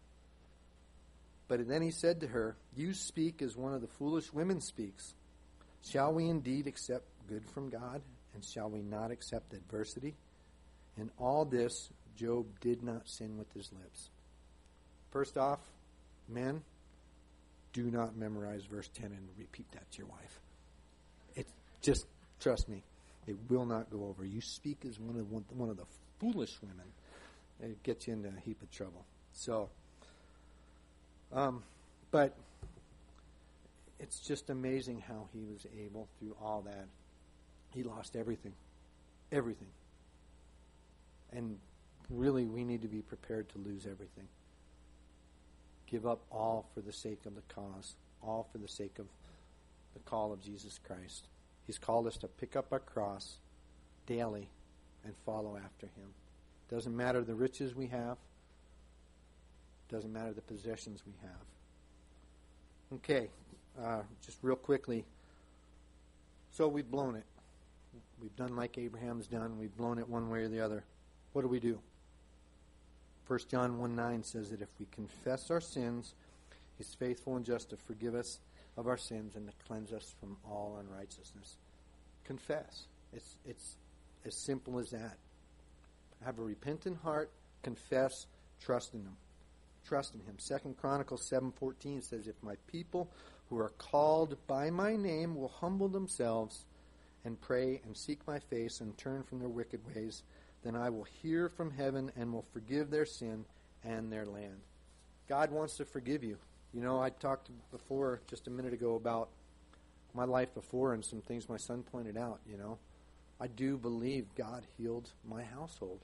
But then he said to her, You speak as one of the foolish women speaks. Shall we indeed accept good from God, and shall we not accept adversity? In all this, Job did not sin with his lips. First off, men, do not memorize verse ten and repeat that to your wife. It just, trust me, it will not go over. You speak as one of one of the foolish women. It gets you into a heap of trouble. So, Um, but it's just amazing how he was able, through all that, he lost everything. Everything. And really, we need to be prepared to lose everything. Give up all for the sake of the cause, all for the sake of the call of Jesus Christ. He's called us to pick up our cross daily and follow after him. Doesn't matter the riches we have. Doesn't matter the possessions we have. Okay, uh, just real quickly. So we've blown it. We've done like Abraham's done. We've blown it one way or the other. What do we do? First John one nine says that if we confess our sins, he's faithful and just to forgive us of our sins and to cleanse us from all unrighteousness. Confess. It's, it's as simple as that. Have a repentant heart. Confess. Trust in him. Trust in him. Second Chronicles seven fourteen says, If my people who are called by my name will humble themselves and pray and seek my face and turn from their wicked ways, then I will hear from heaven and will forgive their sin and their land. God wants to forgive you. You know, I talked before, just a minute ago, about my life before and some things my son pointed out, you know. I do believe God healed my household.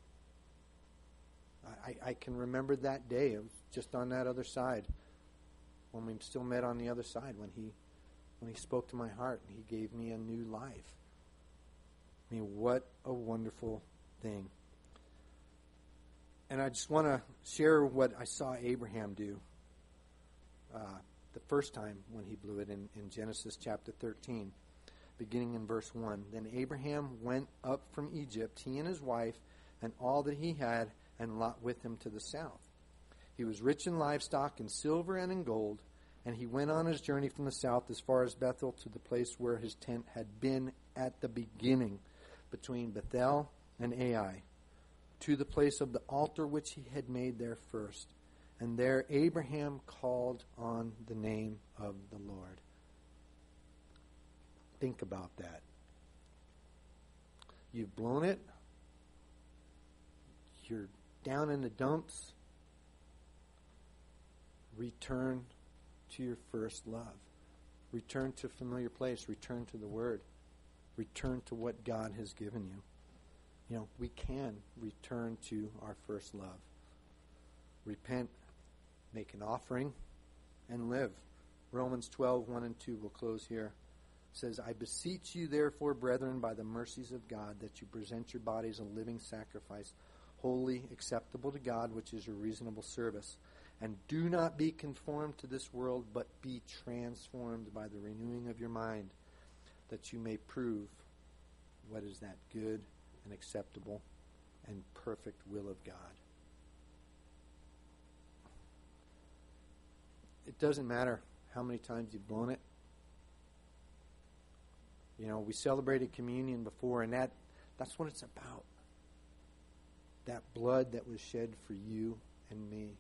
I, I can remember that day. It was just on that other side, when we still met on the other side, when he when he spoke to my heart and he gave me a new life. I mean, what a wonderful thing. And I just want to share what I saw Abraham do uh, the first time when he blew it in, in Genesis chapter thirteen, beginning in verse one. Then Abraham went up from Egypt, he and his wife, and all that he had, and Lot with him to the south. He was rich in livestock, in silver, and in gold, and he went on his journey from the south as far as Bethel, to the place where his tent had been at the beginning, between Bethel and Ai, to the place of the altar which he had made there first. And there Abraham called on the name of the Lord. Think about that. You've blown it. You're down in the dumps. return to your first love. Return to a familiar place. Return to the Word. Return to what God has given you. You know, we can return to our first love. Repent, make an offering, and live. Romans twelve, one and two, we'll close here. It says, I beseech you, therefore, brethren, by the mercies of God, that you present your bodies a living sacrifice, holy, acceptable to God, which is your reasonable service. And do not be conformed to this world, but be transformed by the renewing of your mind, that you may prove what is that good and acceptable and perfect will of God. It doesn't matter how many times you've blown it. You know, we celebrated communion before, and that that's what it's about. That blood that was shed for you and me.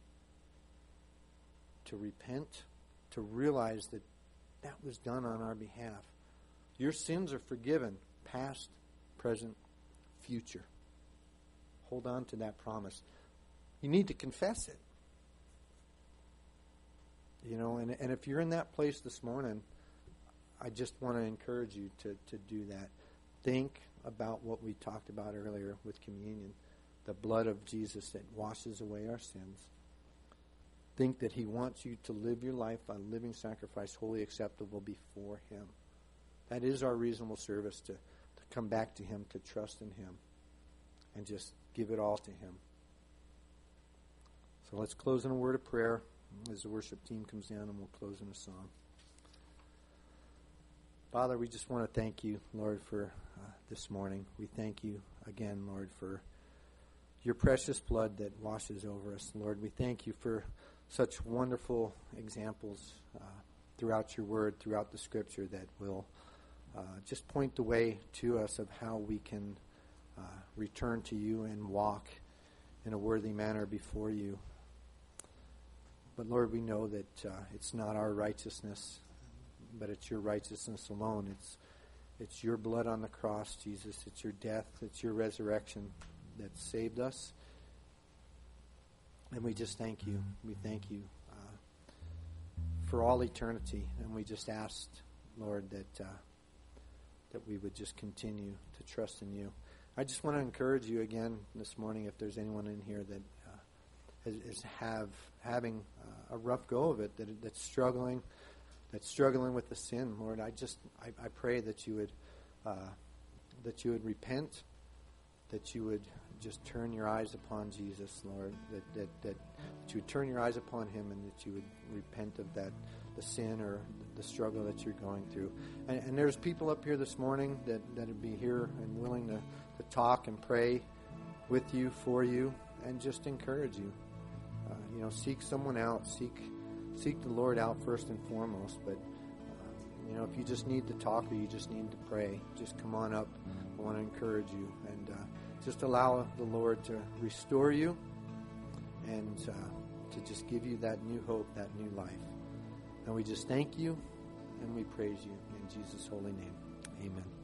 To repent, to realize that that was done on our behalf. Your sins are forgiven, past, present, future. Hold on to that promise. You need to confess it. You know, and, and if you're in that place this morning, I just want to encourage you to, to do that. Think about what we talked about earlier with communion. The blood of Jesus that washes away our sins. Think that he wants you to live your life a living sacrifice, wholly acceptable before him. That is our reasonable service, to, to come back to him, to trust in him, and just give it all to him. So let's close in a word of prayer as the worship team comes down, and we'll close in a song. Father, we just want to thank you, Lord, for uh, this morning. We thank you again, Lord, for your precious blood that washes over us. Lord, we thank you for such wonderful examples uh, throughout your word, throughout the scripture, that will uh, just point the way to us of how we can uh, return to you and walk in a worthy manner before you. But Lord, we know that uh, it's not our righteousness, but it's your righteousness alone. It's it's your blood on the cross, Jesus. It's your death. It's your resurrection that saved us. And we just thank you. We thank you uh, for all eternity. And we just asked, Lord, that uh, that we would just continue to trust in you. I just want to encourage you again this morning, if there's anyone in here that uh, is, is have having uh, a rough go of it, that that's struggling, that's struggling with the sin, Lord, I just I, I pray that you would uh, that you would repent, that you would just turn your eyes upon Jesus, Lord, that, that, that, that you would turn your eyes upon him, and that you would repent of that, the sin or the struggle that you're going through. And, and there's people up here this morning that, that would be here and willing to, to talk and pray with you, for you, and just encourage you. Uh, you know, seek someone out, seek seek the Lord out first and foremost, but uh, you know, if you just need to talk or you just need to pray, just come on up. I want to encourage you, and uh, just allow the Lord to restore you and uh, to just give you that new hope, that new life. And we just thank you and we praise you in Jesus' holy name. Amen.